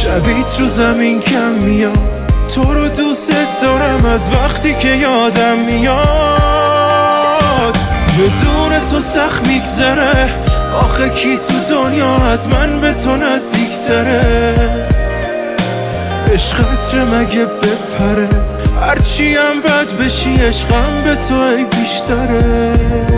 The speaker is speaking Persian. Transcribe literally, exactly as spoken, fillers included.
شبیت رو زمین کم میاد، تو رو دوست دارم از وقتی که یادم میاد. بدون تو سخت میگذره، آخه کی تو دنیا حتما به تو نزدیکتره. عشقت مگه بپره، هرچی هم بد بشی عشقم به تو ای بیشتره.